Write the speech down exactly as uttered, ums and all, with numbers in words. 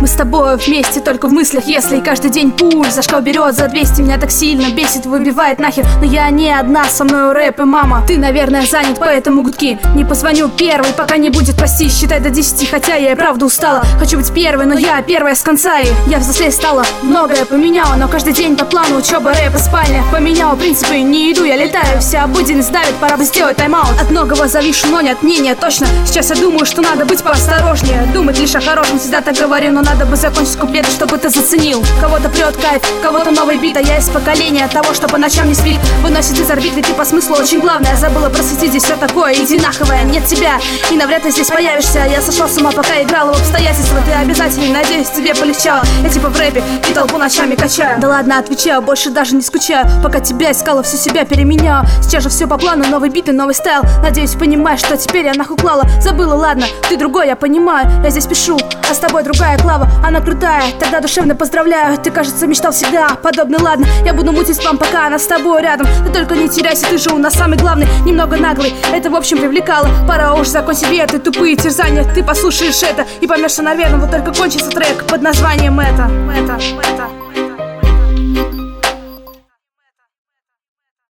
Мы с тобой вместе только в мыслях, если каждый день пульс за шкал берет за двести. Меня так сильно бесит, выбивает нахер. Но я не одна, со мной рэп и мама. Ты, наверное, занят, поэтому гудки. Не позвоню первый, пока не будет прости. Считай до десяти, хотя я и правда устала. Хочу быть первой, но я первая с конца. И я взрослее стала, многое поменяла. Но каждый день по плану учеба, рэп и спальня. Поменяла принципы, не иду, я летаю. Вся обыденность давит, пора бы сделать тайм-аут. От многого завишу, но нет мнения точно. Сейчас я думаю, что надо быть поосторожнее. Думать лишь о хорошем, всегда так говорю. Но надо бы закончить куплеты, чтобы ты заценил. Кого-то прет кайф, кого-то новый бит. А я из поколения того, что по ночам не спит. Выносит из орбит, ведь ты по смыслу очень главное. Забыла просветить, здесь все такое одинаковое. Нет тебя, и навряд ли здесь появишься. Я сошла с ума, пока играла в обстоятельства. Ты обязательно, надеюсь, тебе полегчало. Я типа в рэпе и толпу ночами качаю. Да ладно, отвечаю, больше даже не скучаю. Пока тебя искала, всю себя переменяла. Сейчас же все по плану, новый бит и новый стайл. Надеюсь, понимаешь, что теперь я нахуй клала. Забыла, ладно, ты другой, я понимаю. Я здесь пишу, а с тобой другая Клава. Она крутая, тогда душевно поздравляю. Ты, кажется, мечтал всегда подобный, ладно. Я буду мутить план, пока она с тобой рядом. Ты только не теряйся, ты же у нас самый главный. Немного наглый, это в общем привлекало. Пора уж закончить себе эти тупые терзания. Ты послушаешь это и поймешь, что, наверное, вот только кончится трек под названием это, это, это.